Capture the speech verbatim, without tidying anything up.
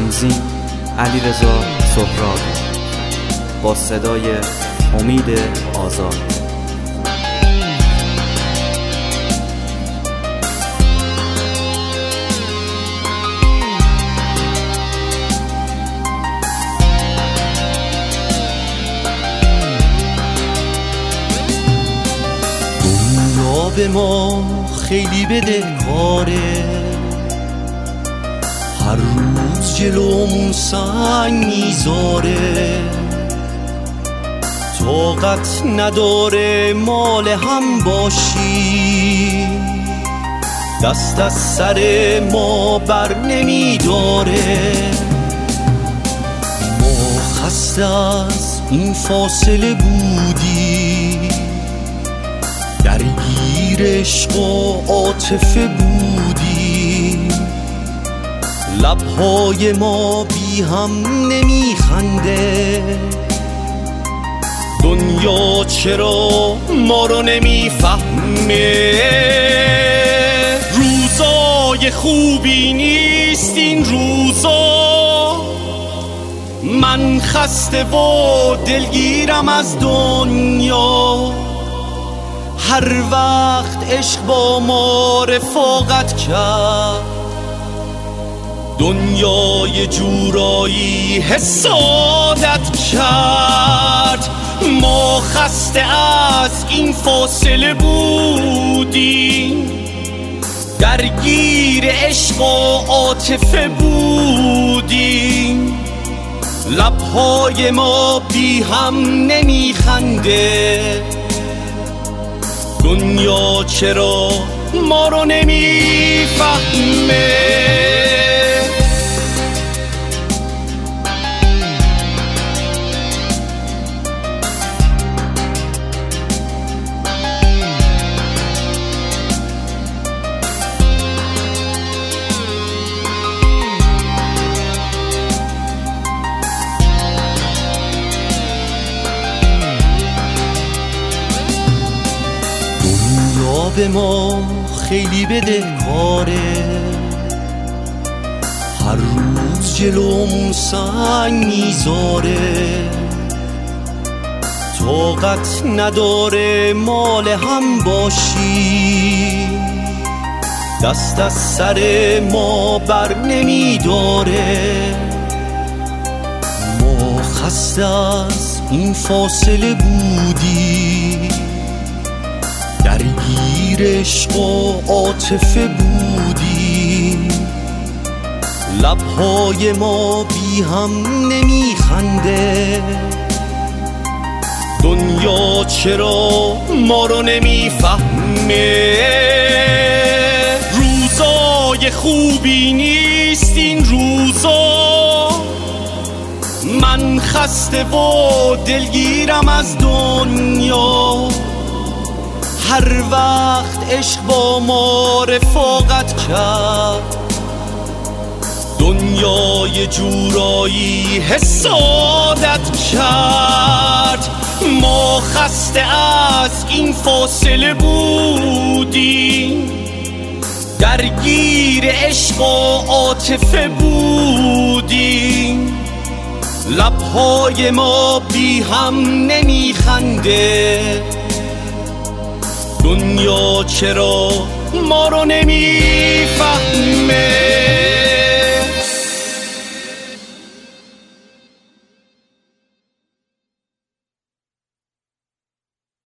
تنظیم علیرضا سهراب با صدای امید آزاد. دنیا به ما خیلی بدهکاره، هر روز جلومون سنگ میذاره، طاقت نداره مال هم باشی، دست از سر ما بر نمیداره. ما خسته از این فاصله بودی، درگیر عشق و عاطفه بودی، لبهای ما بی هم نمیخنده، دنیا چرا ما رو نمیفهمه. روزای خوبی نیست این روزا، من خسته و دلگیرم از دنیا، هر وقت عشق با ما رفاقت کرد، دنیا یه جورایی حسادت کرد. ما خسته از این فاصله بودیم، درگیر عشق و عاطفه بودیم، لبهای ما بی هم نمیخنده، دنیا چرا ما رو نمیفهمه. دنیا به ما خیلی بدهکاره، هر روز جلومون سنگ میذاره، طاقت نداره مال هم باشی، دست از سر ما بر نمیداره. ما خسته از این فاصله بودی، درگیر عشق و عاطفه بودی، لبهای ما بی هم نمیخنده، دنیا چرا ما رو نمیفهمه. روزای خوبی نیست این روزا، من خسته و دلگیرم از دنیا، هر وقت عشق با ما رفاقت کرد، دنیا یه جورایی حسادت کرد. ما خسته از این فاصله بودیم، درگیر عشق و عاطفه بودیم، لبهای ما بی هم نمیخنده، دنیا چرا ما رو نمیفهمه.